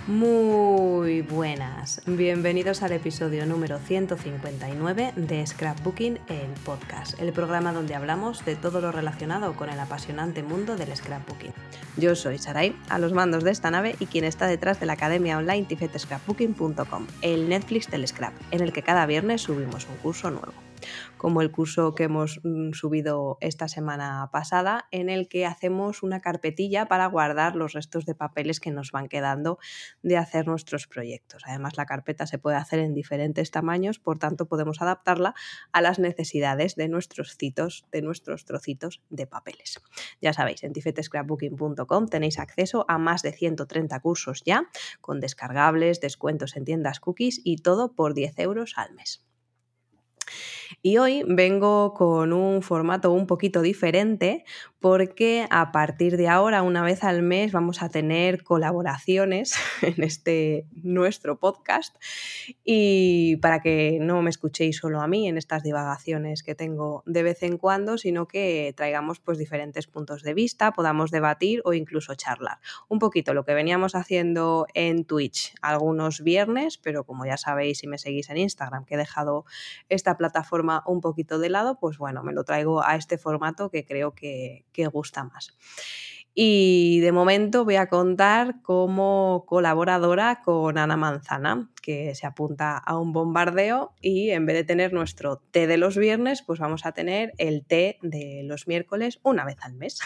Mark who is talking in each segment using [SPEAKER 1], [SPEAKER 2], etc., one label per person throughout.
[SPEAKER 1] Muy buenas, bienvenidos al episodio número 159 de Scrapbooking, el podcast, el programa donde hablamos de todo lo relacionado con el apasionante mundo del scrapbooking. Yo soy Sarai, a los mandos de esta nave y quien está detrás de la academia online tifetscrapbooking.com, el Netflix del scrap, en el que cada viernes subimos un curso nuevo. Como el curso que hemos subido esta semana pasada, en el que hacemos una carpetilla para guardar los restos de papeles que nos van quedando de hacer nuestros proyectos. Además, la carpeta se puede hacer en diferentes tamaños, por tanto podemos adaptarla a las necesidades de nuestros trocitos de papeles. Ya sabéis, en tifetscrapbooking.com tenéis acceso a más de 130 cursos ya, con descargables, descuentos en tiendas cookies y todo por 10 euros al mes. Y hoy vengo con un formato un poquito diferente porque a partir de ahora, una vez al mes, vamos a tener colaboraciones en este nuestro podcast, y para que no me escuchéis solo a mí en estas divagaciones que tengo de vez en cuando, sino que traigamos pues diferentes puntos de vista, podamos debatir o incluso charlar. Un poquito lo que veníamos haciendo en Twitch algunos viernes, pero como ya sabéis si me seguís en Instagram que he dejado esta plataforma un poquito de lado, pues bueno, me lo traigo a este formato que creo que gusta más. Y de momento voy a contar como colaboradora con Ana Manzana, que se apunta a un bombardeo, y en vez de tener nuestro té de los viernes, pues vamos a tener el té de los miércoles una vez al mes.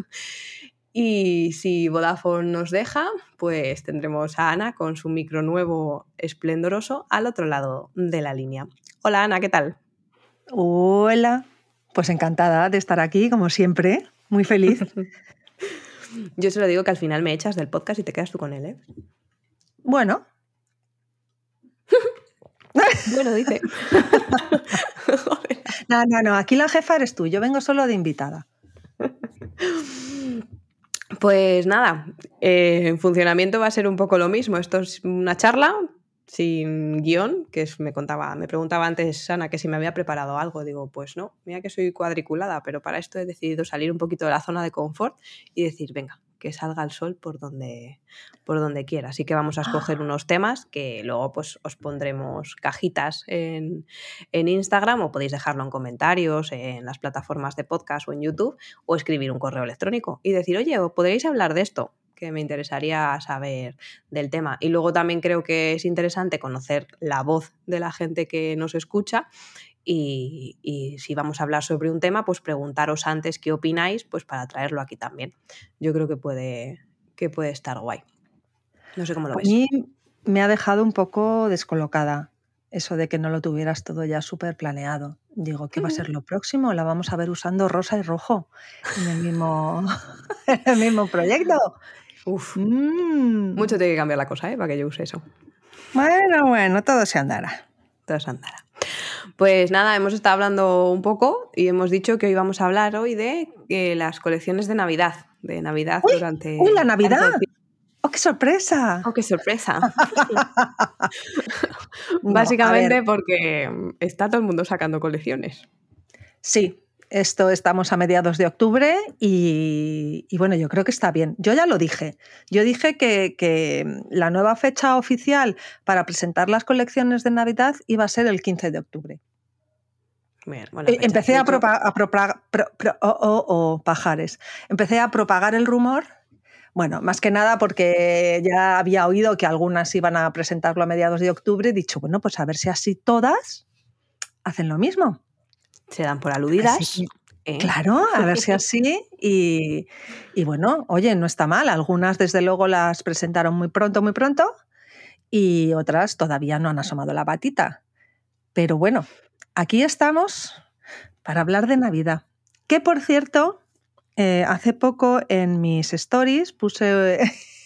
[SPEAKER 1] Y si Vodafone nos deja, pues tendremos a Ana con su micro nuevo esplendoroso al otro lado de la línea. Hola Ana, ¿qué tal?
[SPEAKER 2] Hola, pues encantada de estar aquí, como siempre, muy feliz.
[SPEAKER 1] Yo se lo digo que al final me echas del podcast y te quedas tú con él, ¿eh?
[SPEAKER 2] Bueno.
[SPEAKER 1] Bueno, dice.
[SPEAKER 2] No, aquí la jefa eres tú, yo vengo solo de invitada.
[SPEAKER 1] Pues nada, en funcionamiento va a ser un poco lo mismo. Esto es una charla sin guión, me preguntaba antes Ana que si me había preparado algo. Digo, pues no, mira que soy cuadriculada, pero para esto he decidido salir un poquito de la zona de confort y decir, venga, que salga el sol por donde quiera. Así que vamos a escoger unos temas que luego pues os pondremos cajitas en Instagram, o podéis dejarlo en comentarios en las plataformas de podcast o en YouTube, o escribir un correo electrónico y decir, oye, ¿podréis hablar de esto? Que me interesaría saber del tema. Y luego también creo que es interesante conocer la voz de la gente que nos escucha, y si vamos a hablar sobre un tema, pues preguntaros antes qué opináis, pues para traerlo aquí también. Yo creo que puede estar guay. No sé cómo lo ves.
[SPEAKER 2] A mí me ha dejado un poco descolocada eso de que no lo tuvieras todo ya súper planeado. Digo, ¿qué va a ser lo próximo? ¿La vamos a ver usando rosa y rojo en el mismo proyecto?
[SPEAKER 1] Uf, mucho tiene que cambiar la cosa, para que yo use eso.
[SPEAKER 2] Bueno, todo se andará.
[SPEAKER 1] Todo se andará. Pues nada, hemos estado hablando un poco y hemos dicho que hoy vamos a hablar hoy de las colecciones de Navidad. De Navidad durante...
[SPEAKER 2] ¡Uy, la Navidad! ¡Oh, qué sorpresa!
[SPEAKER 1] ¡Oh, qué sorpresa!
[SPEAKER 2] No,
[SPEAKER 1] básicamente porque está todo el mundo sacando colecciones.
[SPEAKER 2] Sí, estamos a mediados de octubre y bueno, yo creo que está bien. Yo ya lo dije. Yo dije que la nueva fecha oficial para presentar las colecciones de Navidad iba a ser el 15 de octubre.
[SPEAKER 1] Bien,
[SPEAKER 2] Empecé pajares. Empecé a propagar el rumor. Bueno, más que nada porque ya había oído que algunas iban a presentarlo a mediados de octubre. He dicho, bueno, pues a ver si así todas hacen lo mismo.
[SPEAKER 1] Se dan por aludidas.
[SPEAKER 2] Sí, claro, a ver si así. Y bueno, oye, no está mal. Algunas, desde luego, las presentaron muy pronto, y otras todavía no han asomado la patita. Pero bueno, aquí estamos para hablar de Navidad. Que, por cierto, hace poco en mis stories puse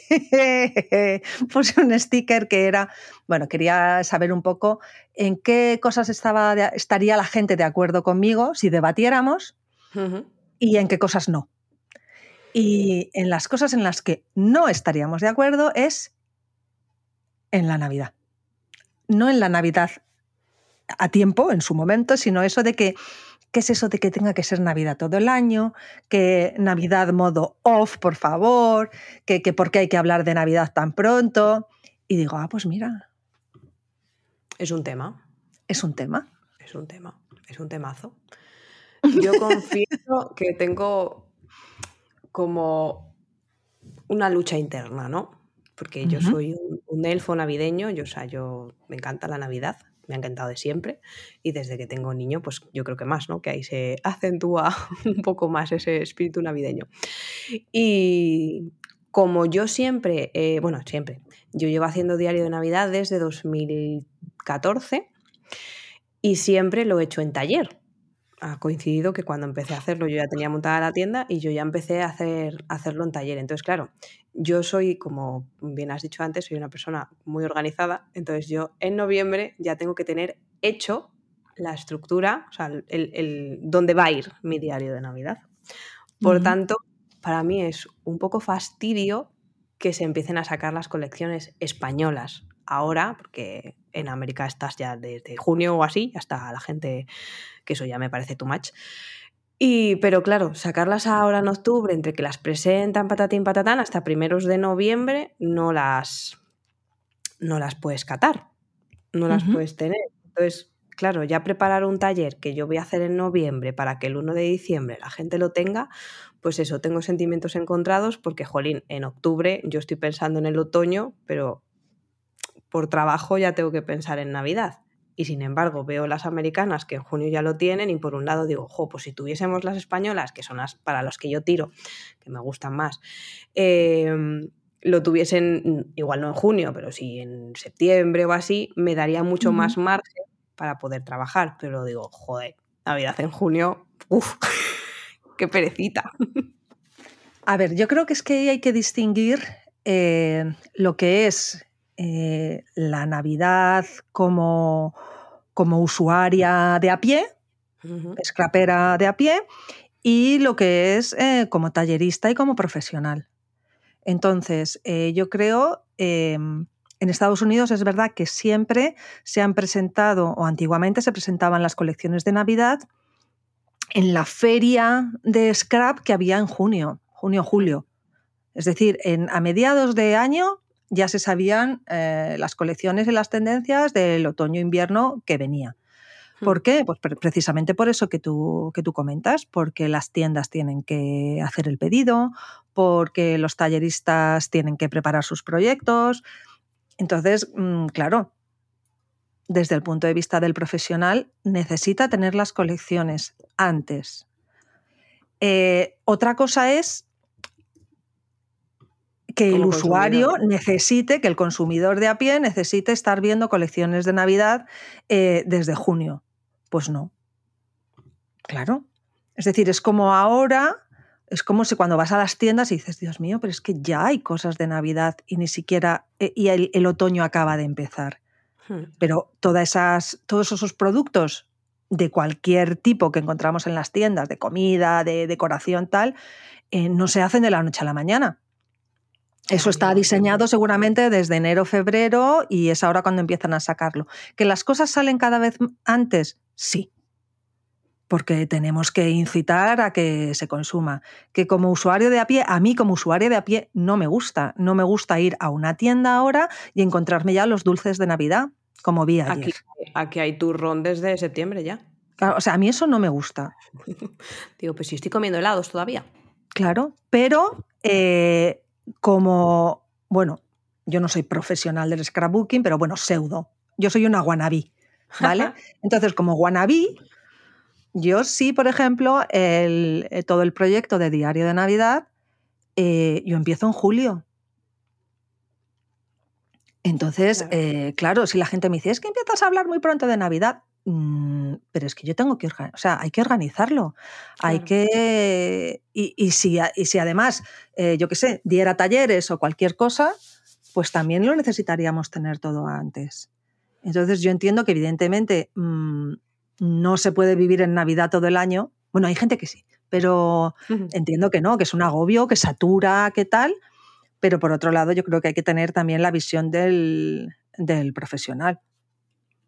[SPEAKER 2] un sticker que era, bueno, quería saber un poco en qué cosas estaría la gente de acuerdo conmigo si debatiéramos y en qué cosas no. Y en las cosas en las que no estaríamos de acuerdo es en la Navidad. No en la Navidad a tiempo, en su momento, sino eso de que ¿qué es eso de que tenga que ser Navidad todo el año? Que Navidad modo off, por favor, que por qué hay que hablar de Navidad tan pronto. Y digo, pues mira.
[SPEAKER 1] Es un tema.
[SPEAKER 2] Es un tema.
[SPEAKER 1] Es un tema. Es un temazo. Yo confieso que tengo como una lucha interna, ¿no? Porque yo soy un elfo navideño, yo me encanta la Navidad, me ha encantado de siempre, y desde que tengo niño, pues yo creo que más, ¿no? Que ahí se acentúa un poco más ese espíritu navideño. Y como yo siempre, yo llevo haciendo diario de Navidad desde 2014 y siempre lo he hecho en taller. Ha coincidido que cuando empecé a hacerlo yo ya tenía montada la tienda y yo ya empecé a hacerlo en taller. Entonces, claro, yo soy, como bien has dicho antes, soy una persona muy organizada. Entonces yo en noviembre ya tengo que tener hecho la estructura, o sea, el dónde va a ir mi diario de Navidad. Por tanto, para mí es un poco fastidio que se empiecen a sacar las colecciones españolas ahora, porque en América estás ya desde junio o así, ya está la gente, que eso ya me parece too much. Pero claro, sacarlas ahora en octubre, entre que las presentan patatín patatán, hasta primeros de noviembre no las puedes catar, no las puedes tener. Entonces, claro, ya preparar un taller que yo voy a hacer en noviembre para que el 1 de diciembre la gente lo tenga, pues eso, tengo sentimientos encontrados porque, jolín, en octubre yo estoy pensando en el otoño, pero por trabajo ya tengo que pensar en Navidad. Y sin embargo, veo las americanas que en junio ya lo tienen y por un lado digo, pues si tuviésemos las españolas, que son las para los que yo tiro, que me gustan más, lo tuviesen, igual no en junio, pero sí en septiembre o así, me daría mucho más margen para poder trabajar. Pero digo, joder, Navidad en junio, qué perecita.
[SPEAKER 2] A ver, yo creo que es que hay que distinguir lo que es la Navidad como usuaria de a pie, scrapera de a pie, y lo que es como tallerista y como profesional. Entonces, yo creo, en Estados Unidos es verdad que siempre se han presentado, o antiguamente se presentaban las colecciones de Navidad en la feria de scrap que había en junio-julio. Es decir, a mediados de año ya se sabían las colecciones y las tendencias del otoño-invierno que venía. ¿Por qué? Pues precisamente por eso que tú comentas, porque las tiendas tienen que hacer el pedido, porque los talleristas tienen que preparar sus proyectos. Entonces, claro, desde el punto de vista del profesional, necesita tener las colecciones antes. Otra cosa es que el usuario necesite, que el consumidor de a pie necesite estar viendo colecciones de Navidad desde junio. Pues no. Claro. Es decir, es como ahora, es como si cuando vas a las tiendas y dices, Dios mío, pero es que ya hay cosas de Navidad y ni siquiera, y el otoño acaba de empezar. Pero todos esos productos de cualquier tipo que encontramos en las tiendas, de comida, de decoración, tal, no se hacen de la noche a la mañana. Eso está diseñado seguramente desde enero, febrero, y es ahora cuando empiezan a sacarlo. ¿Que las cosas salen cada vez antes? Sí, porque tenemos que incitar a que se consuma. Que como usuario de a pie, a mí como usuario de a pie no me gusta. No me gusta ir a una tienda ahora y encontrarme ya los dulces de Navidad, como vi ayer.
[SPEAKER 1] Aquí hay turrón desde septiembre ya.
[SPEAKER 2] Claro, o sea, a mí eso no me gusta.
[SPEAKER 1] Digo, pues si estoy comiendo helados todavía.
[SPEAKER 2] Claro, pero como, bueno, yo no soy profesional del scrapbooking, pero bueno, pseudo. Yo soy una wannabe, ¿vale? Entonces, como wannabe, yo sí, por ejemplo, todo el proyecto de Diario de Navidad, yo empiezo en julio. Entonces, claro, si la gente me dice, es que empiezas a hablar muy pronto de Navidad, pero es que yo tengo que organizarlo, o sea, hay que organizarlo. Claro. Hay que. Y si además, yo qué sé, diera talleres o cualquier cosa, pues también lo necesitaríamos tener todo antes. Entonces, yo entiendo que, evidentemente, no se puede vivir en Navidad todo el año. Bueno, hay gente que sí, pero entiendo que no, que es un agobio, que satura, que tal. Pero por otro lado, yo creo que hay que tener también la visión del profesional.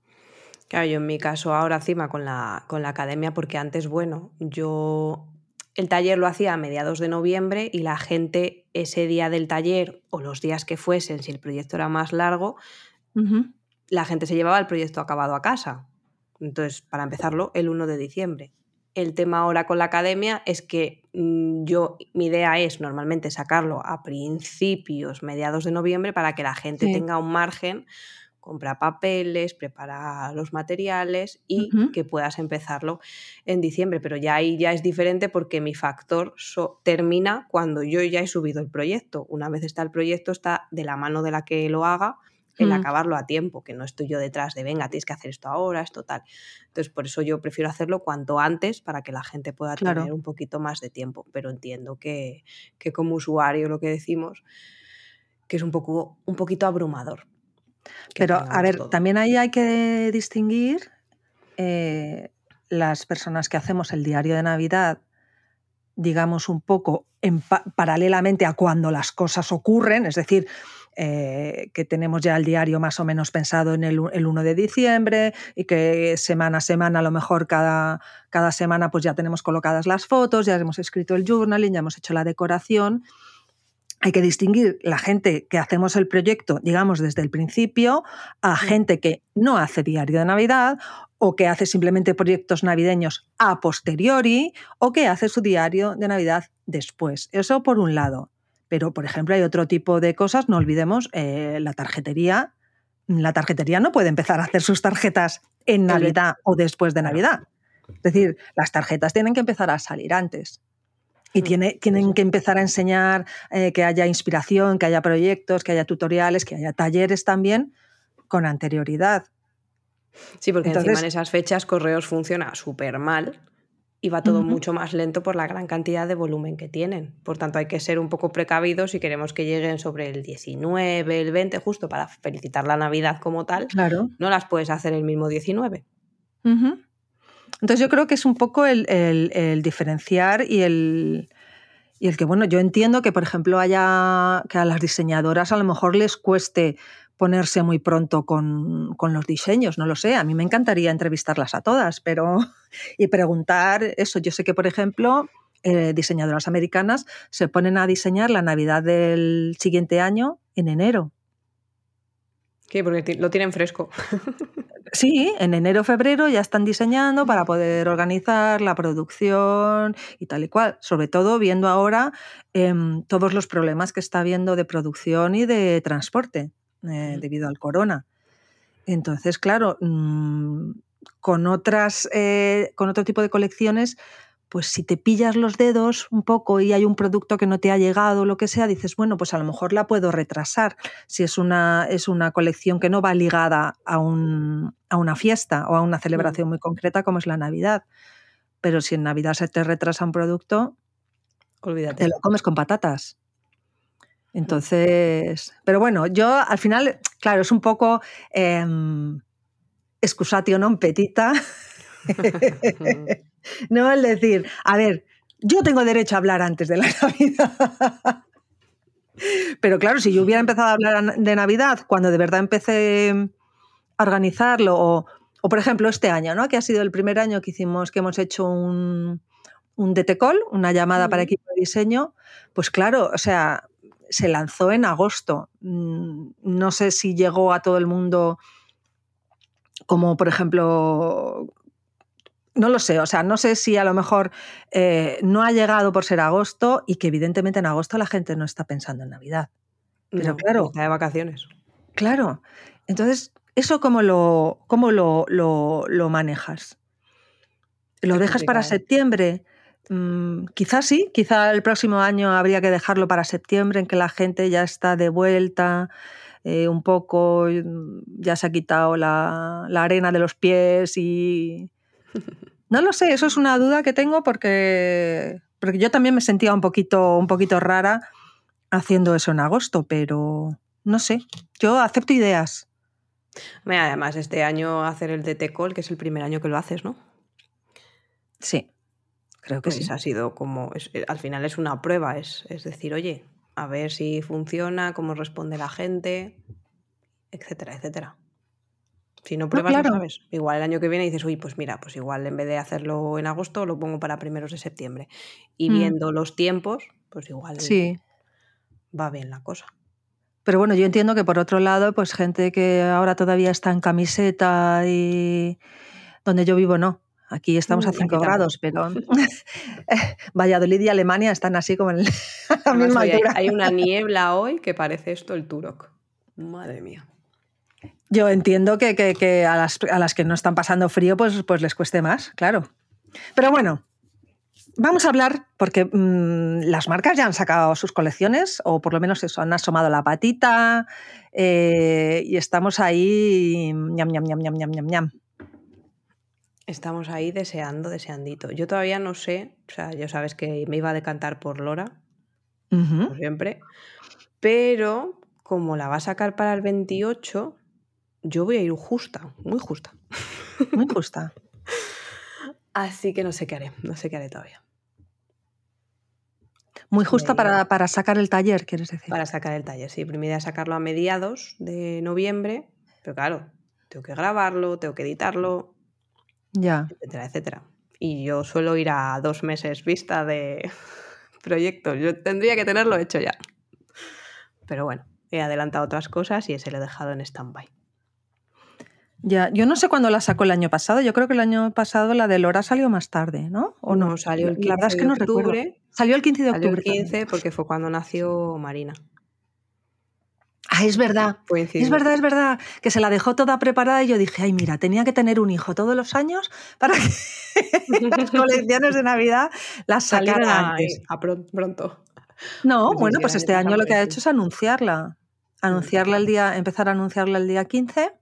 [SPEAKER 1] Claro, yo en mi caso ahora encima con la academia, porque antes, bueno, yo el taller lo hacía a mediados de noviembre y la gente ese día del taller o los días que fuesen, si el proyecto era más largo, la gente se llevaba el proyecto acabado a casa. Entonces, para empezarlo, el 1 de diciembre. El tema ahora con la academia es que mi idea es normalmente sacarlo a principios, mediados de noviembre para que la gente tenga un margen, compra papeles, prepara los materiales y que puedas empezarlo en diciembre. Pero ya ahí ya es diferente porque mi factor termina cuando yo ya he subido el proyecto. Una vez está el proyecto, está de la mano de la que lo haga el acabarlo a tiempo, que no estoy yo detrás de venga, tienes que hacer esto ahora, esto tal. Entonces, por eso yo prefiero hacerlo cuanto antes para que la gente pueda tener un poquito más de tiempo. Pero entiendo que como usuario lo que decimos, que es un poquito abrumador.
[SPEAKER 2] Pero, a ver, también ahí hay que distinguir las personas que hacemos el diario de Navidad, digamos, un poco paralelamente a cuando las cosas ocurren, es decir, que tenemos ya el diario más o menos pensado en el 1 de diciembre y que semana a semana, a lo mejor cada semana pues ya tenemos colocadas las fotos, ya hemos escrito el journaling, ya hemos hecho la decoración. Hay que distinguir la gente que hacemos el proyecto, digamos, desde el principio, a gente que no hace diario de Navidad o que hace simplemente proyectos navideños a posteriori o que hace su diario de Navidad después. Eso por un lado. Pero, por ejemplo, hay otro tipo de cosas, no olvidemos, la tarjetería. La tarjetería no puede empezar a hacer sus tarjetas en Navidad o después de Navidad. Es decir, las tarjetas tienen que empezar a salir antes. Y tienen que empezar a enseñar que haya inspiración, que haya proyectos, que haya tutoriales, que haya talleres también con anterioridad.
[SPEAKER 1] Sí, porque encima en esas fechas Correos funciona súper mal y va todo mucho más lento por la gran cantidad de volumen que tienen. Por tanto, hay que ser un poco precavidos si queremos que lleguen sobre el 19, el 20, justo para felicitar la Navidad como tal.
[SPEAKER 2] Claro.
[SPEAKER 1] No las puedes hacer el mismo 19.
[SPEAKER 2] Entonces yo creo que es un poco el diferenciar y el que, bueno, yo entiendo que, por ejemplo, que a las diseñadoras a lo mejor les cueste ponerse muy pronto con los diseños, no lo sé. A mí me encantaría entrevistarlas a todas, y preguntar eso. Yo sé que, por ejemplo, diseñadoras americanas se ponen a diseñar la Navidad del siguiente año en enero.
[SPEAKER 1] ¿Qué? Porque lo tienen fresco.
[SPEAKER 2] Sí, en enero o febrero ya están diseñando para poder organizar la producción y tal y cual. Sobre todo viendo ahora todos los problemas que está habiendo de producción y de transporte debido al corona. Entonces, claro, con otro tipo de colecciones, pues si te pillas los dedos un poco y hay un producto que no te ha llegado o lo que sea, dices, bueno, pues a lo mejor la puedo retrasar si es una colección que no va ligada a una fiesta o a una celebración muy concreta como es la Navidad. Pero si en Navidad se te retrasa un producto,
[SPEAKER 1] olvídate.
[SPEAKER 2] Te lo comes con patatas. Entonces, pero bueno, yo al final, claro, es un poco excusatio non petita. No, es decir, a ver, yo tengo derecho a hablar antes de la Navidad. Pero claro, si yo hubiera empezado a hablar de Navidad cuando de verdad empecé a organizarlo, o por ejemplo este año, ¿no? Que ha sido el primer año que hemos hecho un DT Call, una llamada para equipo de diseño, pues claro, o sea, se lanzó en agosto. No sé si llegó a todo el mundo como, por ejemplo, no lo sé, o sea, no sé si a lo mejor no ha llegado por ser agosto y que evidentemente en agosto la gente no está pensando en Navidad. Pero
[SPEAKER 1] no,
[SPEAKER 2] claro,
[SPEAKER 1] está de vacaciones.
[SPEAKER 2] Claro. Entonces, ¿eso cómo lo manejas? ¿Lo dejas para septiembre? Quizás sí, quizá el próximo año habría que dejarlo para septiembre, en que la gente ya está de vuelta, un poco, ya se ha quitado la arena de los pies y... No lo sé, eso es una duda que tengo porque yo también me sentía un poquito rara haciendo eso en agosto, pero no sé, yo acepto ideas.
[SPEAKER 1] Además, este año hacer el DT Call, que es el primer año que lo haces, ¿no?
[SPEAKER 2] Sí, creo que
[SPEAKER 1] pues
[SPEAKER 2] sí.
[SPEAKER 1] Ha sido como, al final es una prueba, es decir, oye, a ver si funciona, cómo responde la gente, etcétera, etcétera. Si no pruebas, no
[SPEAKER 2] claro.
[SPEAKER 1] sabes. Igual el año que viene dices, uy, pues mira, pues igual en vez de hacerlo en agosto, lo pongo para primeros de septiembre. Y viendo los tiempos, pues igual
[SPEAKER 2] Sí.
[SPEAKER 1] va bien la cosa.
[SPEAKER 2] Pero bueno, yo entiendo que por otro lado, pues gente que ahora todavía está en camiseta y donde yo vivo no. Aquí estamos a 5
[SPEAKER 1] Aquí
[SPEAKER 2] grados,
[SPEAKER 1] tampoco.
[SPEAKER 2] pero Valladolid y Alemania están así como a la
[SPEAKER 1] Además,
[SPEAKER 2] misma
[SPEAKER 1] hoy
[SPEAKER 2] altura.
[SPEAKER 1] hay una niebla hoy que parece esto el Turok. Madre mía.
[SPEAKER 2] Yo entiendo que a las que no están pasando frío, pues les cueste más, claro. Pero bueno, vamos a hablar, porque las marcas ya han sacado sus colecciones, o por lo menos eso, han asomado la patita, y estamos ahí, ñam, ñam, ñam, ñam, ñam, ñam, ñam.
[SPEAKER 1] Estamos ahí deseandito. Yo todavía no sé, o sea, ya sabes que me iba a decantar por Lora, como siempre, pero como la va a sacar para el 28, yo voy a ir justa, muy justa.
[SPEAKER 2] Muy justa.
[SPEAKER 1] Así que no sé qué haré todavía.
[SPEAKER 2] Muy justa para sacar el taller, ¿quieres decir?
[SPEAKER 1] Para sacar el taller, sí. Primero idea es sacarlo a mediados de noviembre, pero claro, tengo que grabarlo, tengo que editarlo,
[SPEAKER 2] Ya.
[SPEAKER 1] etcétera, etcétera. Y yo suelo ir a 2 meses vista de proyectos. Yo tendría que tenerlo hecho ya. Pero bueno, he adelantado otras cosas y ese lo he dejado en stand-by.
[SPEAKER 2] Ya, yo no sé cuándo la sacó el año pasado. Yo creo que el año pasado la de Lora salió más tarde, ¿no? ¿O no?
[SPEAKER 1] Salió el 15
[SPEAKER 2] La verdad es que
[SPEAKER 1] de
[SPEAKER 2] no recuerdo.
[SPEAKER 1] octubre.
[SPEAKER 2] Salió el 15 de
[SPEAKER 1] Salió el
[SPEAKER 2] octubre
[SPEAKER 1] 15
[SPEAKER 2] también.
[SPEAKER 1] porque fue cuando nació Marina.
[SPEAKER 2] Ah, es verdad.
[SPEAKER 1] Coincidió.
[SPEAKER 2] Es verdad. Que se la dejó toda preparada y yo dije, ay, mira, tenía que tener un hijo todos los años para que las colecciones de Navidad las
[SPEAKER 1] Salieron
[SPEAKER 2] sacara antes.
[SPEAKER 1] a pronto.
[SPEAKER 2] No,
[SPEAKER 1] Pues
[SPEAKER 2] bueno,
[SPEAKER 1] sí, el
[SPEAKER 2] pues
[SPEAKER 1] año
[SPEAKER 2] este año
[SPEAKER 1] pasado
[SPEAKER 2] lo que ha
[SPEAKER 1] coincidió.
[SPEAKER 2] hecho es anunciarla. Anunciarla el día, empezar a anunciarla el día 15.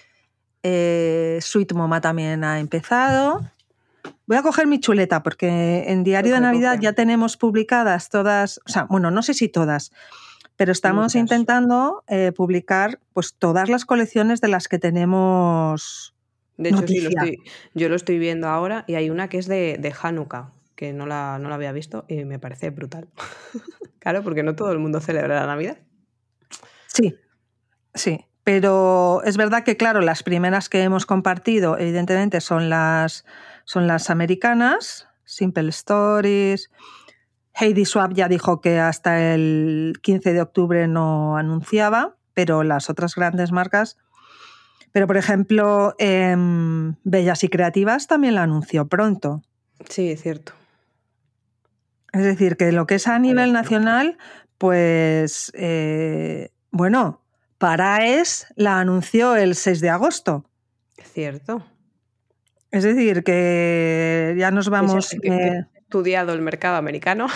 [SPEAKER 2] Sweet Moma también ha empezado. Voy a coger mi chuleta porque en Diario de Navidad ya tenemos publicadas todas, o sea, bueno, no sé si todas, pero estamos
[SPEAKER 1] Muchas.
[SPEAKER 2] intentando publicar pues todas las colecciones de las que tenemos
[SPEAKER 1] De hecho,
[SPEAKER 2] noticia.
[SPEAKER 1] sí, yo lo estoy viendo ahora y hay una que es de Hanukkah, que no la había visto y me parece brutal. Claro, porque no todo el mundo celebra la Navidad.
[SPEAKER 2] Sí, sí. Pero es verdad que, claro, las primeras que hemos compartido, evidentemente, son las americanas, Simple Stories. Heidi Swapp ya dijo que hasta el 15 de octubre no anunciaba, pero las otras grandes marcas. Pero, por ejemplo, Bellas y Creativas también la anunció pronto.
[SPEAKER 1] Sí, es cierto.
[SPEAKER 2] Es decir, que lo que es a nivel nacional, pues, bueno, Paraes la anunció el 6 de agosto.
[SPEAKER 1] Es cierto.
[SPEAKER 2] Es decir, que ya nos vamos...
[SPEAKER 1] Que he estudiado el mercado americano.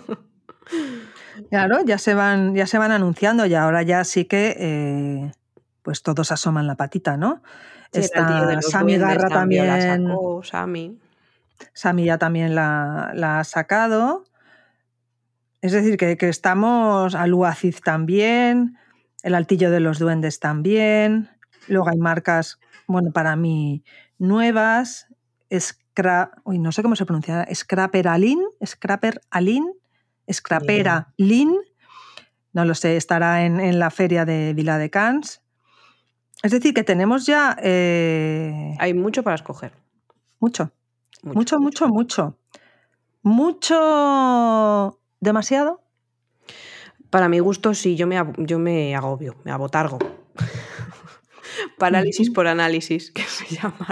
[SPEAKER 2] Claro, ya se van anunciando y ahora ya sí que pues todos asoman la patita, ¿no?
[SPEAKER 1] Sí, era el tío de los
[SPEAKER 2] Sammy
[SPEAKER 1] duendes,
[SPEAKER 2] Garra
[SPEAKER 1] también la
[SPEAKER 2] también.
[SPEAKER 1] sacó, Sammy.
[SPEAKER 2] Sammy ya también la ha sacado. Es decir, que estamos, Aluacid también, el Altillo de los Duendes también. Luego hay marcas, bueno, para mí nuevas. No sé cómo se pronuncia. Scrapera Lin. No lo sé, estará en la feria de Viladecans. Es decir, que tenemos ya...
[SPEAKER 1] Hay mucho para escoger.
[SPEAKER 2] Mucho. ¿Demasiado?
[SPEAKER 1] Para mi gusto, sí, yo me agobio, me abotargo. Parálisis por análisis, que se llama.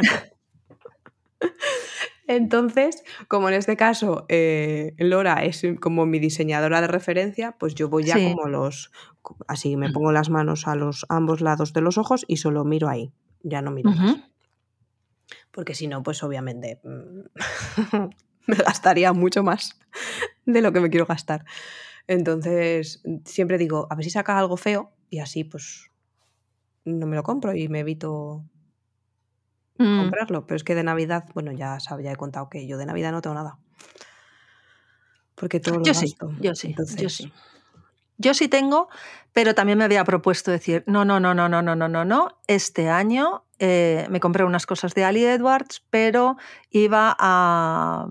[SPEAKER 1] Entonces, como en este caso Lora es como mi diseñadora de referencia, pues yo voy ya
[SPEAKER 2] Sí.
[SPEAKER 1] como así me pongo las manos a ambos lados de los ojos y solo miro ahí, ya no miro más. Porque si no, pues obviamente me gastaría mucho más de lo que me quiero gastar. Entonces, siempre digo, a ver si saca algo feo y así pues no me lo compro y me evito comprarlo. Pero es que de Navidad, bueno, ya he contado que yo de Navidad no tengo nada. Porque todo lo gasto. Entonces...
[SPEAKER 2] Yo sí tengo, pero también me había propuesto decir, no. Este año me compré unas cosas de Ali Edwards, pero iba a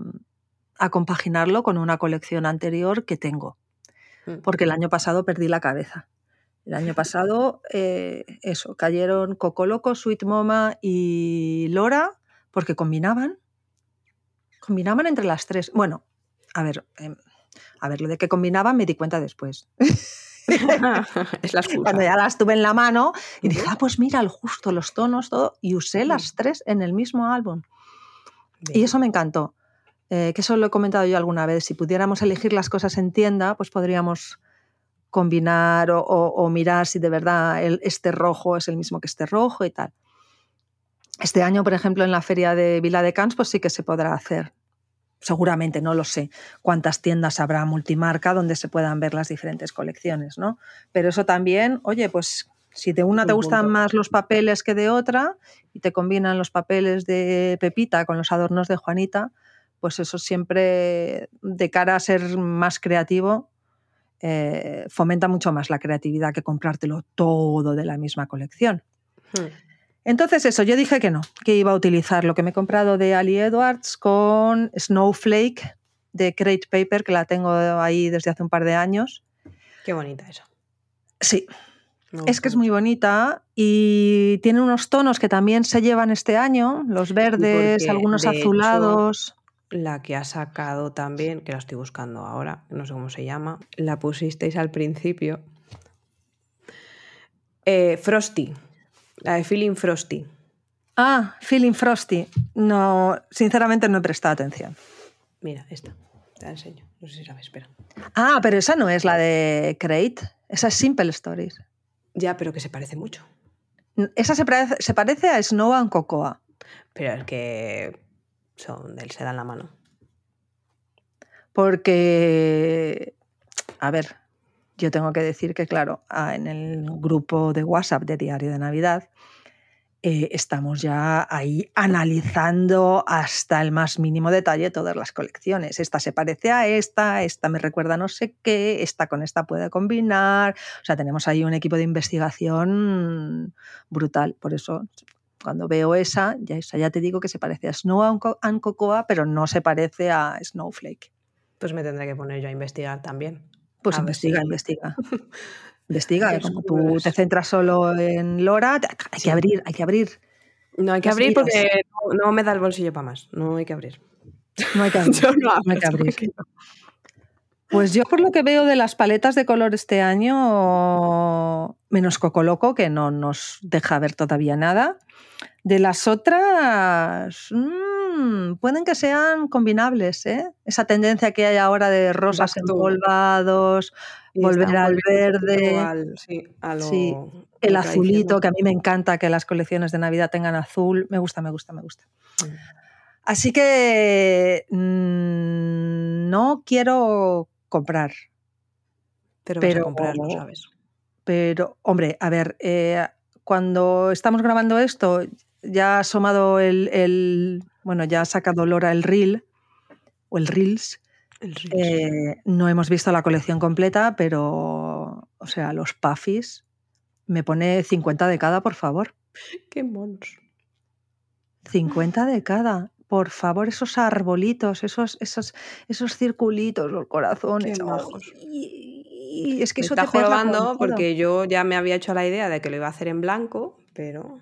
[SPEAKER 2] compaginarlo con una colección anterior que tengo, porque el año pasado perdí la cabeza. El año pasado, eso, cayeron Coco Loco, Sweet Mama y Lora, porque combinaban entre las tres. Bueno, a ver, lo de que combinaban me di cuenta después.
[SPEAKER 1] Es la excusa.
[SPEAKER 2] Cuando ya las tuve en la mano y dije, pues mira, justo los tonos, todo, y usé las tres en el mismo álbum. Bien. Y eso me encantó. Que eso lo he comentado yo alguna vez. Si pudiéramos elegir las cosas en tienda, pues podríamos combinar o mirar si de verdad este rojo es el mismo que este rojo y tal. Este año, por ejemplo, en la feria de Viladecans, pues sí que se podrá hacer. Seguramente, no lo sé cuántas tiendas habrá multimarca donde se puedan ver las diferentes colecciones, ¿no? Pero eso también, oye, pues si de una te gustan más los papeles que de otra y te combinan los papeles de Pepita con los adornos de Juanita, pues eso siempre, de cara a ser más creativo, fomenta mucho más la creatividad que comprártelo todo de la misma colección. Entonces eso, yo dije que no, que iba a utilizar lo que me he comprado de Ali Edwards con Snowflake de Crate Paper, que la tengo ahí desde hace un par de años.
[SPEAKER 1] Qué bonita esa.
[SPEAKER 2] Sí, es que es muy bonita y tiene unos tonos que también se llevan este año, los verdes, algunos azulados.
[SPEAKER 1] Hecho, la que ha sacado también, que la estoy buscando ahora, no sé cómo se llama, la pusisteis al principio. Frosty. La de Feeling Frosty.
[SPEAKER 2] Ah, Feeling Frosty. No, sinceramente no he prestado atención.
[SPEAKER 1] Mira, esta. Te la enseño. No sé si sabes, espera.
[SPEAKER 2] Ah, pero esa no es la de Crate. Esa es Simple Stories.
[SPEAKER 1] Ya, pero que se parece mucho.
[SPEAKER 2] Esa se parece a Snow and Cocoa.
[SPEAKER 1] Pero es que se dan la mano.
[SPEAKER 2] Porque, a ver, yo tengo que decir que, claro, en el grupo de WhatsApp de Diario de Navidad estamos ya ahí analizando hasta el más mínimo detalle todas las colecciones. Esta se parece a esta me recuerda no sé qué, esta con esta puede combinar. O sea, tenemos ahí un equipo de investigación brutal. Por eso, cuando veo esa ya te digo que se parece a Snow and Cocoa, pero no se parece a Snowflake.
[SPEAKER 1] Pues me tendré que poner yo a investigar también.
[SPEAKER 2] Pues investiga. Investiga, como tú te centras solo en Lora, hay que abrir.
[SPEAKER 1] No hay que abrir porque no me da el bolsillo para más. No hay que abrir.
[SPEAKER 2] No hay que abrir. No hay que abrir. Pues yo, por lo que veo de las paletas de color este año, menos Coco Loco, que no nos deja ver todavía nada, de las otras pueden que sean combinables, ¿eh? Esa tendencia que hay ahora de rosas empolvados, volver al verde.
[SPEAKER 1] Sí,
[SPEAKER 2] el azulito, que a mí me encanta que las colecciones de Navidad tengan azul. Me gusta. Así que no quiero comprar.
[SPEAKER 1] Pero vas a comprar, lo sabes.
[SPEAKER 2] Pero, hombre, a ver, cuando estamos grabando esto, ya ha asomado bueno, ya ha sacado Lora el reel, o el Reels. No hemos visto la colección completa, pero, o sea, los puffys, me pone 50 de cada, por favor.
[SPEAKER 1] ¡Qué monos!
[SPEAKER 2] 50 de cada. Por favor, esos arbolitos, esos circulitos, los corazones.
[SPEAKER 1] Qué majos.
[SPEAKER 2] Y es que
[SPEAKER 1] me
[SPEAKER 2] eso
[SPEAKER 1] está
[SPEAKER 2] te pega
[SPEAKER 1] jorobando porque yo ya me había hecho la idea de que lo iba a hacer en blanco, pero...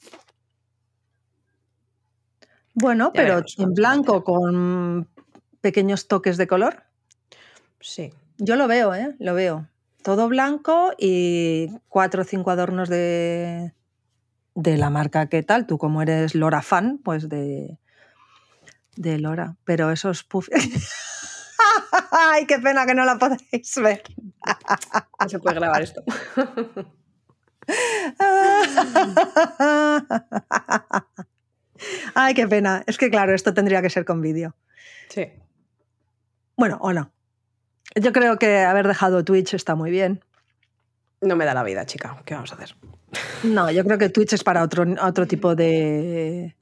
[SPEAKER 2] Bueno, pero en blanco con pequeños toques de color.
[SPEAKER 1] Sí.
[SPEAKER 2] Yo lo veo, lo veo. Todo blanco y 4 o 5 adornos de la marca que tal. Tú, como eres Lora fan, pues de Lora. Pero esos puff... ¡Ay, qué pena que no la podéis ver!
[SPEAKER 1] No se puede grabar esto.
[SPEAKER 2] ¡Ay, qué pena! Es que, claro, esto tendría que ser con vídeo.
[SPEAKER 1] Sí.
[SPEAKER 2] Bueno, o no. Yo creo que haber dejado Twitch está muy bien.
[SPEAKER 1] No me da la vida, chica. ¿Qué vamos a hacer?
[SPEAKER 2] No, yo creo que Twitch es para otro tipo de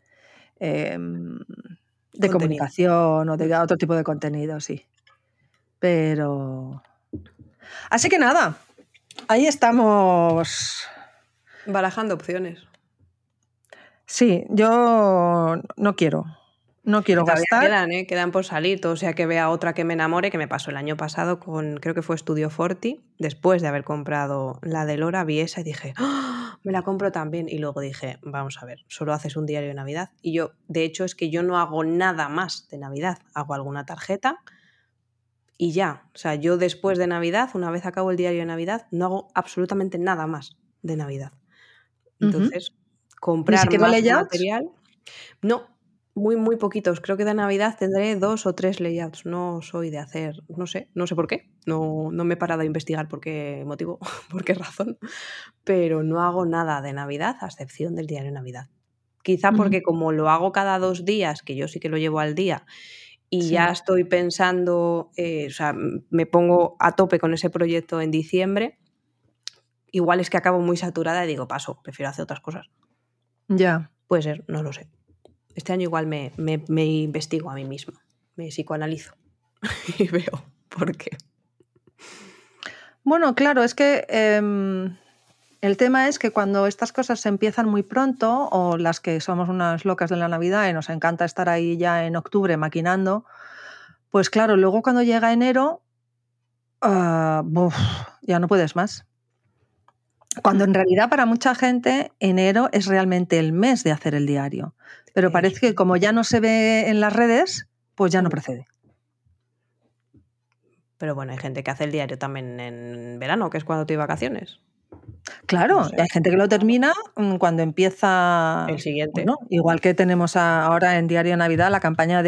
[SPEAKER 2] comunicación o de otro tipo de contenido, sí. Pero... Así que nada, ahí estamos...
[SPEAKER 1] barajando opciones.
[SPEAKER 2] Sí, yo no quiero. no quiero gastar.
[SPEAKER 1] Quedan por salir, todo sea que vea otra que me enamore, que me pasó el año pasado con, creo que fue Studio Forti, después de haber comprado la de Lora, vi esa y dije, ¡oh! Me la compro también. Y luego dije, vamos a ver, solo haces un diario de Navidad. Y yo, de hecho, es que yo no hago nada más de Navidad, hago alguna tarjeta y ya. O sea, yo después de Navidad, una vez acabo el diario de Navidad, no hago absolutamente nada más de Navidad. Entonces,
[SPEAKER 2] ¿Ni
[SPEAKER 1] comprar
[SPEAKER 2] siquiera
[SPEAKER 1] más
[SPEAKER 2] layouts?
[SPEAKER 1] material, no, muy poquitos. Creo que de Navidad tendré 2 o 3 layouts. No soy de hacer, no sé por qué. No me he parado a investigar por qué motivo, por qué razón. Pero no hago nada de Navidad a excepción del diario de Navidad. Quizá porque como lo hago cada 2 días, que yo sí que lo llevo al día, y ya estoy pensando, o sea, me pongo a tope con ese proyecto en diciembre, igual es que acabo muy saturada y digo, paso, prefiero hacer otras cosas.
[SPEAKER 2] Ya.
[SPEAKER 1] Puede ser, no lo sé. Este año igual me investigo a mí misma, me psicoanalizo y veo por qué.
[SPEAKER 2] Bueno, claro, es que el tema es que cuando estas cosas se empiezan muy pronto, o las que somos unas locas de la Navidad y nos encanta estar ahí ya en octubre maquinando, pues claro, luego cuando llega enero, ya no puedes más. Cuando en realidad para mucha gente enero es realmente el mes de hacer el diario. Pero parece que como ya no se ve en las redes, pues ya no procede.
[SPEAKER 1] Pero bueno, hay gente que hace el diario también en verano, que es cuando estoy de vacaciones.
[SPEAKER 2] Claro,
[SPEAKER 1] No sé.
[SPEAKER 2] hay gente que lo termina cuando empieza,
[SPEAKER 1] El siguiente.
[SPEAKER 2] bueno, igual que tenemos ahora en Diario de Navidad la campaña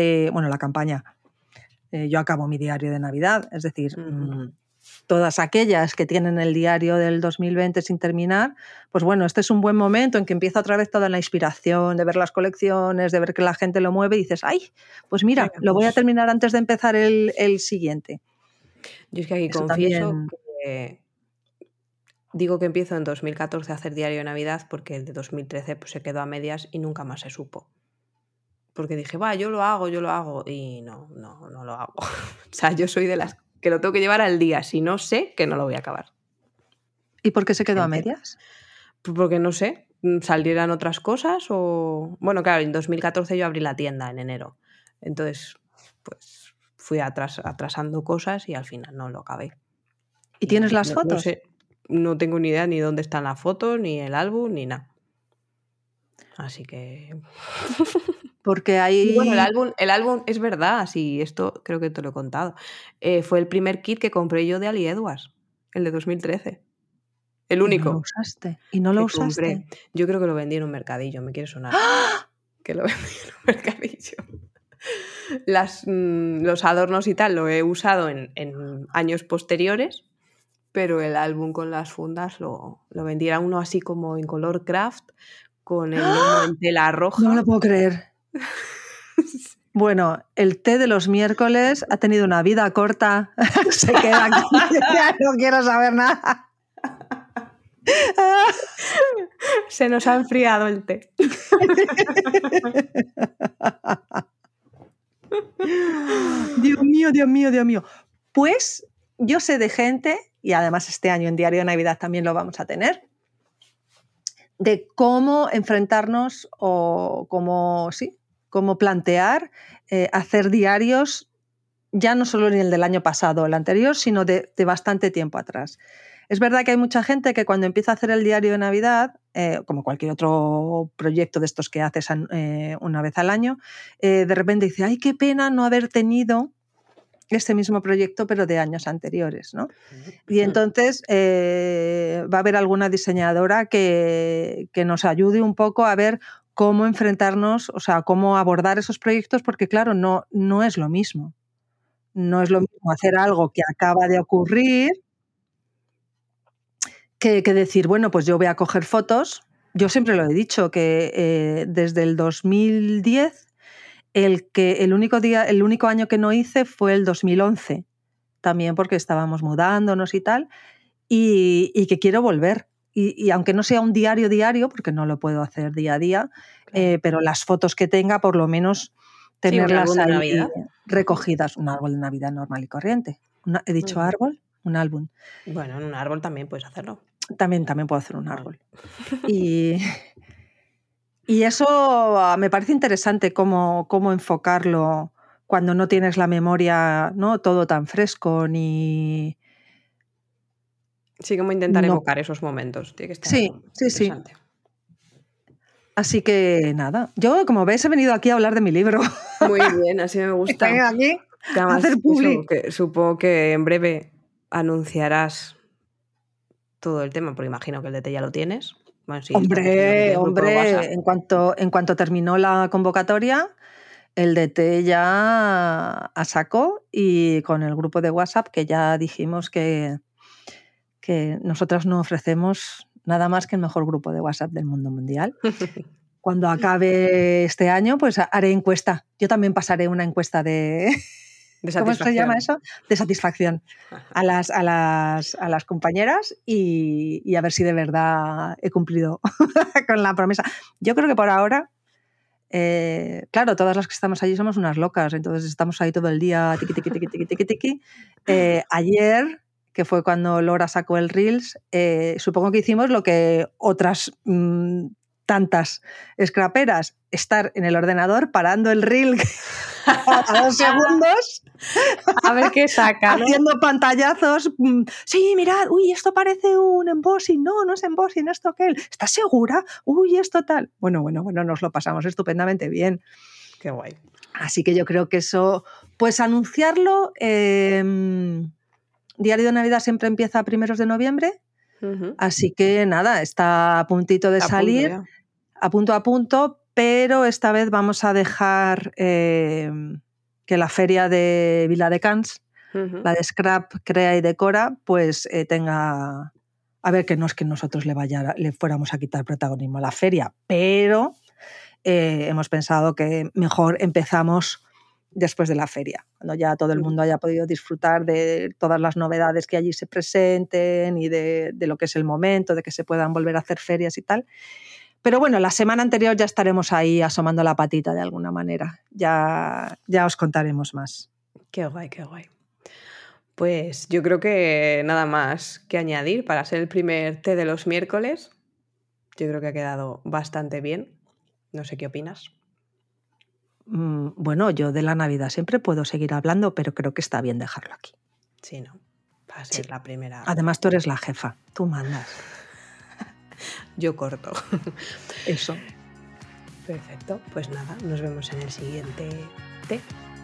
[SPEAKER 2] yo acabo mi diario de Navidad, es decir, todas aquellas que tienen el diario del 2020 sin terminar, pues bueno, este es un buen momento en que empieza otra vez toda la inspiración de ver las colecciones, de ver que la gente lo mueve y dices, ¡ay! Pues mira, lo voy a terminar antes de empezar el siguiente.
[SPEAKER 1] Yo es que aquí
[SPEAKER 2] Eso
[SPEAKER 1] confieso
[SPEAKER 2] también...
[SPEAKER 1] que digo que empiezo en 2014 a hacer diario de Navidad porque el de 2013 pues, se quedó a medias y nunca más se supo. Porque dije, yo lo hago y no lo hago. O sea, yo soy de las que lo tengo que llevar al día. Si no sé, que no lo voy a acabar.
[SPEAKER 2] ¿Y por qué se quedó a medias?
[SPEAKER 1] Porque no sé, salieran otras cosas o... Bueno, claro, en 2014 yo abrí la tienda en enero. Entonces, pues fui atrasando cosas y al final no lo acabé.
[SPEAKER 2] ¿Y tienes las
[SPEAKER 1] no
[SPEAKER 2] fotos?
[SPEAKER 1] sé, no tengo ni idea ni dónde están las fotos, ni el álbum, ni nada. Así que...
[SPEAKER 2] Porque hay...
[SPEAKER 1] Y bueno, el álbum es verdad, sí, esto creo que te lo he contado. Fue el primer kit que compré yo de Ali Edwards, el de 2013. El
[SPEAKER 2] ¿Y no lo
[SPEAKER 1] único
[SPEAKER 2] usaste? ¿Y no lo
[SPEAKER 1] que
[SPEAKER 2] usaste?
[SPEAKER 1] compré. Yo creo que lo vendí en un mercadillo, me quiere sonar.
[SPEAKER 2] ¡Ah!
[SPEAKER 1] Que lo vendí en un mercadillo. Los adornos y tal lo he usado en años posteriores, pero el álbum con las fundas lo vendí. Era uno así como en color craft, con el lomo en tela roja.
[SPEAKER 2] No me lo puedo creer. Bueno, el té de los miércoles ha tenido una vida corta. Se queda aquí. Ya no quiero saber nada.
[SPEAKER 1] Se nos ha enfriado el té.
[SPEAKER 2] Dios mío. Pues yo sé de gente, y además este año en Diario de Navidad también lo vamos a tener, de cómo enfrentarnos o cómo plantear hacer diarios, ya no solo en el del año pasado o el anterior, sino de bastante tiempo atrás. Es verdad que hay mucha gente que cuando empieza a hacer el diario de Navidad, como cualquier otro proyecto de estos que haces una vez al año, de repente dice, ¡ay, qué pena no haber tenido este mismo proyecto, pero de años anteriores, ¿no? Y entonces va a haber alguna diseñadora que nos ayude un poco a ver cómo enfrentarnos, o sea, cómo abordar esos proyectos, porque claro, no es lo mismo. No es lo mismo hacer algo que acaba de ocurrir que decir, bueno, pues yo voy a coger fotos. Yo siempre lo he dicho, que desde el 2010 el único año que no hice fue el 2011, también porque estábamos mudándonos y tal, y que quiero volver. Y aunque no sea un diario, porque no lo puedo hacer día a día, claro, pero las fotos que tenga, por lo menos tenerlas
[SPEAKER 1] un álbum de
[SPEAKER 2] ahí
[SPEAKER 1] Navidad
[SPEAKER 2] recogidas. Un árbol de Navidad normal y corriente. ¿He dicho árbol? Un álbum.
[SPEAKER 1] Bueno, en un árbol también puedes hacerlo.
[SPEAKER 2] También puedo hacer un árbol. Y Y eso me parece interesante cómo enfocarlo cuando no tienes la memoria, ¿no? Todo tan fresco ni...
[SPEAKER 1] Sí, como intentar evocar esos momentos. Tiene que estar interesante.
[SPEAKER 2] Sí. Así que nada, yo como ves he venido aquí a hablar de mi libro.
[SPEAKER 1] Muy bien, así me gusta.
[SPEAKER 2] He aquí
[SPEAKER 1] además,
[SPEAKER 2] a hacer publi.
[SPEAKER 1] Que supongo que en breve anunciarás todo el tema, porque imagino que el DT ya lo tienes. Bueno, sí,
[SPEAKER 2] hombre,
[SPEAKER 1] en
[SPEAKER 2] cuanto terminó la convocatoria, el DT ya a saco y con el grupo de WhatsApp que ya dijimos que nosotros no ofrecemos nada más que el mejor grupo de WhatsApp del mundo mundial. Cuando acabe este año, pues haré encuesta. Yo también pasaré una encuesta de ¿cómo se llama eso? De satisfacción a las compañeras y a ver si de verdad he cumplido con la promesa. Yo creo que por ahora, claro, todas las que estamos allí somos unas locas, entonces estamos ahí todo el día, tiqui, tiqui, tiqui, tiqui, tiqui, tiqui. Ayer, que fue cuando Laura sacó el Reels, supongo que hicimos lo que otras tantas scraperas, estar en el ordenador parando el reel a 2 segundos
[SPEAKER 1] a ver qué saca, ¿no?
[SPEAKER 2] Haciendo pantallazos. Sí, mirad, uy, esto parece un embossing. No es embossing, esto qué. ¿Estás segura? Uy, esto tal. Bueno, nos lo pasamos estupendamente bien.
[SPEAKER 1] Qué guay.
[SPEAKER 2] Así que yo creo que eso, pues anunciarlo, Diario de Navidad siempre empieza a 1 de noviembre. Así que nada, está a puntito de salir, a punto, pero esta vez vamos a dejar que la feria de Viladecans, la de Scrap, Crea y Decora, pues tenga... A ver, que no es que nosotros le fuéramos a quitar protagonismo a la feria, pero hemos pensado que mejor empezamos después de la feria, cuando ya todo el mundo haya podido disfrutar de todas las novedades que allí se presenten y de lo que es el momento, de que se puedan volver a hacer ferias y tal. Pero bueno, la semana anterior ya estaremos ahí asomando la patita de alguna manera. Ya os contaremos más.
[SPEAKER 1] Qué guay, qué guay. Pues yo creo que nada más que añadir para ser el primer té de los miércoles. Yo creo que ha quedado bastante bien. No sé qué opinas.
[SPEAKER 2] Bueno, yo de la Navidad siempre puedo seguir hablando, pero creo que está bien dejarlo aquí.
[SPEAKER 1] Sí, ¿no? Para ser la primera.
[SPEAKER 2] Además, tú eres la jefa, tú mandas.
[SPEAKER 1] Yo corto.
[SPEAKER 2] Eso.
[SPEAKER 1] Perfecto. Pues nada, nos vemos en el siguiente té.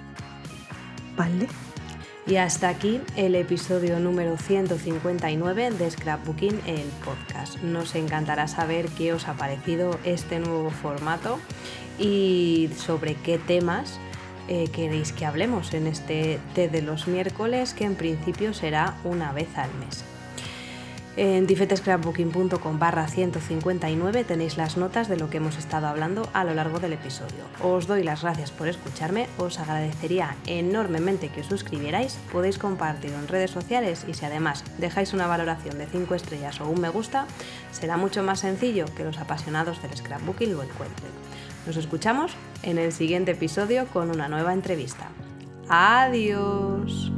[SPEAKER 2] Vale.
[SPEAKER 1] Y hasta aquí el episodio número 159 de Scrapbooking, el podcast. Nos encantará saber qué os ha parecido este nuevo formato y sobre qué temas queréis que hablemos en este té de los miércoles, que en principio será una vez al mes. En difetescrapbooking.com/159 tenéis las notas de lo que hemos estado hablando a lo largo del episodio. Os doy las gracias por escucharme, os agradecería enormemente que os suscribierais, podéis compartirlo en redes sociales y si además dejáis una valoración de 5 estrellas o un me gusta, será mucho más sencillo que los apasionados del scrapbooking lo encuentren. Nos escuchamos en el siguiente episodio con una nueva entrevista. ¡Adiós!